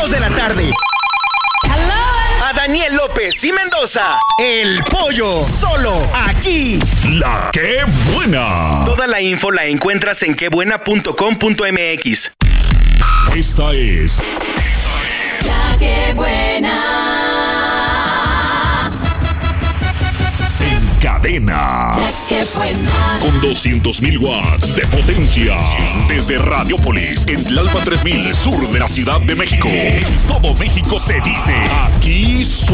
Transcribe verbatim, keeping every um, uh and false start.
dos de la tarde. A Daniel López y Mendoza. El Pollo. Solo aquí. La Qué Buena. Toda la info la encuentras en quebuena punto com punto m x. Esta es La Qué Buena. En Cadena. La Qué Buena. Con doscientos mil watts de potencia. Desde Radiópolis, en Tlalpan tres mil, sur de la Ciudad de México. En todo México se dice, aquí suena.